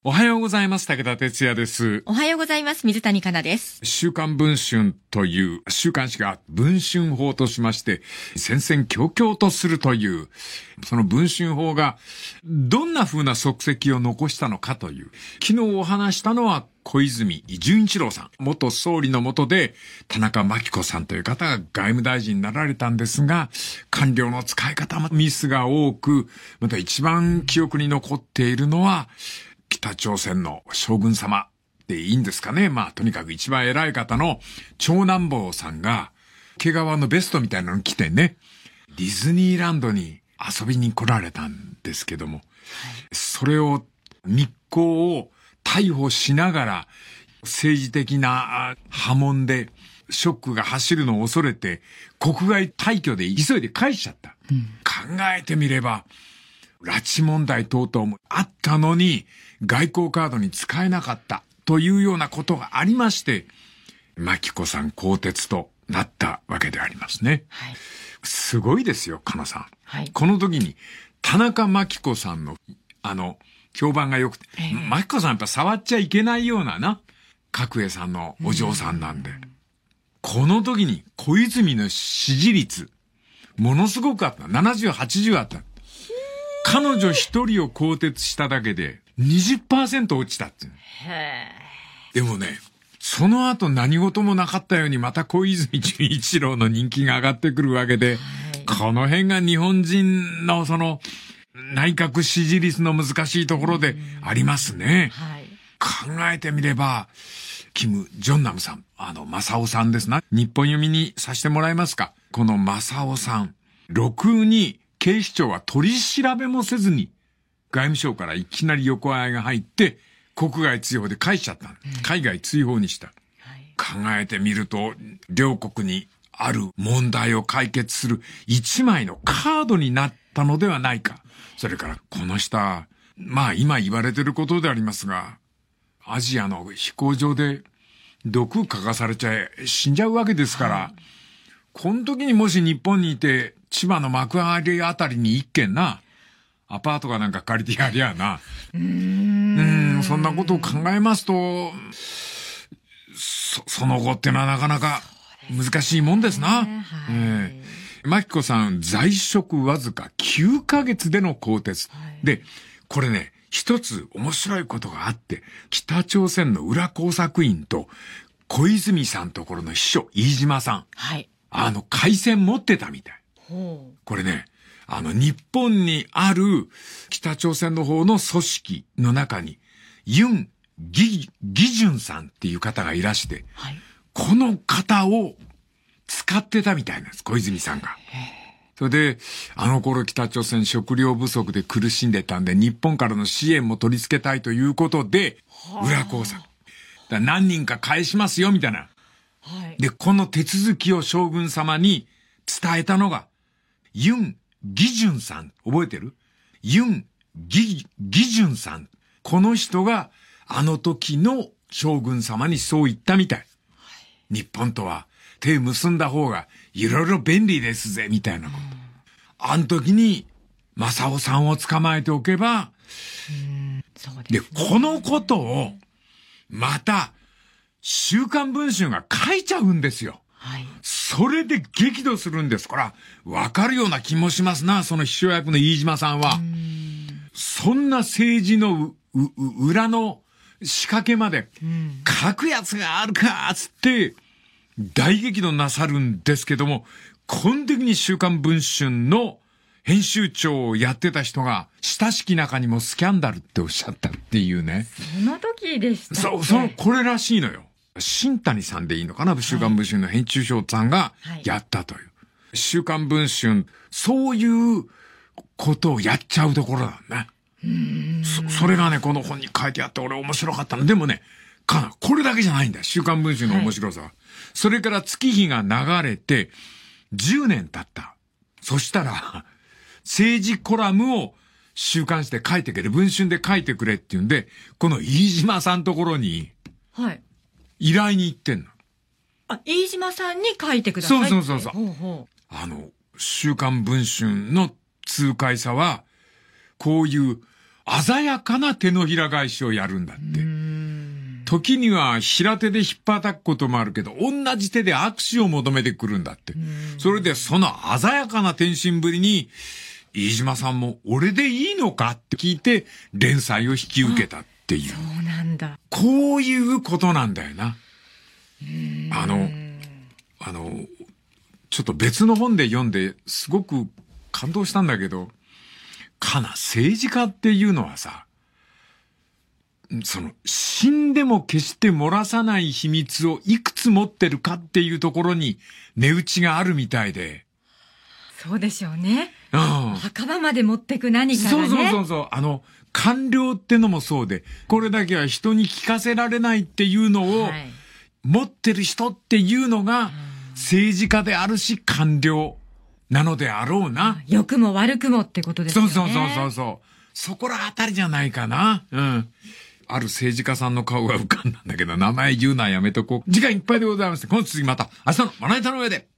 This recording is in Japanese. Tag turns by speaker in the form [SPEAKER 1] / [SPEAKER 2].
[SPEAKER 1] おはようございます。武田哲也です。
[SPEAKER 2] おはようございます。水谷香奈です。
[SPEAKER 1] 週刊文春という週刊誌が文春法としまして、戦々恐々とするという、その文春法がどんな風な足跡を残したのかという、昨日お話したのは小泉純一郎さん。元総理の下で田中真紀子さんという方が外務大臣になられたんですが、官僚の使い方もミスが多く、また一番記憶に残っているのは、北朝鮮の将軍様でいいんですかね。まあ、とにかく一番偉い方の長男坊さんが、毛皮のベストみたいなの着てね、ディズニーランドに遊びに来られたんですけども、それを密航を逮捕しながら、政治的な波紋でショックが走るのを恐れて、国外退去で急いで返しちゃった。考えてみれば、拉致問題等々もあったのに、外交カードに使えなかったというようなことがありまして、真紀子さん更迭となったわけでありますね。はい、すごいですよ、かなさん。はい、この時に、田中真紀子さんの、評判が良くて、真紀子さんやっぱ触っちゃいけないようなな、角栄さんのお嬢さんなんで。この時に小泉の支持率、ものすごくあった。70、80あった。彼女一人を更迭しただけで 20% 落ちたっていう。でもね、その後何事もなかったようにまた小泉純一郎の人気が上がってくるわけで、この辺が日本人のその内閣支持率の難しいところでありますね。考えてみれば、キム・ジョンナムさん、正夫さんですな。日本読みにさせてもらえますか。この正夫さん、ろくに警視庁は取り調べもせずに、外務省からいきなり横合いが入って、国外追放で返しちゃった。海外追放にした。考えてみると、両国にある問題を解決する一枚のカードになったのではないか。それから、この下、まあ今言われてることでありますが、アジアの飛行場で毒嗅がされちゃ死んじゃうわけですから、この時にもし日本にいて、千葉の幕張あたりに一軒な、アパートかなんか借りてやりゃな。そんなことを考えますと、その後ってのはなかなか難しいもんですな。真紀子さん、在職わずか9ヶ月での更迭。で、これね、一つ面白いことがあって、北朝鮮の裏工作員と小泉さんところの秘書、飯島さん。回線持ってたみたい。これね、日本にある北朝鮮の方の組織の中に、ユン・ギジュンさんっていう方がいらして、この方を使ってたみたいなんです、小泉さんが。それで、頃北朝鮮食料不足で苦しんでたんで、日本からの支援も取り付けたいということで、裏工作。何人か返しますよ、みたいな。で、この手続きを将軍様に伝えたのが、ユン・ギジュンさん。覚えてる？ユン・ギジュンさん。この人が、時の将軍様にそう言ったみたい。日本とは手結んだ方がいろいろ便利ですぜ、みたいなこと。時に、正夫さんを捕まえておけば、で、このことを、また、週刊文春が書いちゃうんですよ。それで激怒するんですから、わかるような気もしますな、その秘書役の飯島さんは。そんな政治の裏の仕掛けまで、書くやつがあるかつって、大激怒なさるんですけども、この時に週刊文春の編集長をやってた人が、親しき中にもスキャンダルっておっしゃったっていうね。
[SPEAKER 2] その時でしたね。
[SPEAKER 1] これらしいのよ。新谷さんでいいのかな、週刊文春の編集長さんがやったという。週刊文春、そういうことをやっちゃうところなんね。それがね、この本に書いてあって俺面白かったの。でもね、これだけじゃないんだよ。週刊文春の面白さは。それから月日が流れて、10年経った。そしたら、政治コラムを週刊誌で書いてくれ、文春で書いてくれって言うんで、この飯島さんところに、依頼に行ってんの。
[SPEAKER 2] 飯島さんに書いてくださいって。
[SPEAKER 1] そう。週刊文春の痛快さは、こういう、 鮮やかな手のひら返しをやるんだって。時には平手で引っ叩くこともあるけど、同じ手で握手を求めてくるんだって。それでその鮮やかな天真ぶりに、飯島さんも俺でいいのかって聞いて連載を引き受けたっていう。
[SPEAKER 2] そうなんだ。
[SPEAKER 1] こういうことなんだよな。ちょっと別の本で読んですごく感動したんだけど、政治家っていうのはさ、死んでも決して漏らさない秘密をいくつ持ってるかっていうところに値打ちがあるみたいで。
[SPEAKER 2] そうでしょうね。墓場まで持ってく何かがね。
[SPEAKER 1] そう。官僚ってのもそうで、これだけは人に聞かせられないっていうのを、持ってる人っていうのが政治家であるし官僚なのであろうな。
[SPEAKER 2] 良くも悪くもってことですよね。
[SPEAKER 1] そう。そこらあたりじゃないかな。ある政治家さんの顔が浮かんだんだけど、名前言うのはやめとこう。時間いっぱいでございます。この次また明日のまな板の上で。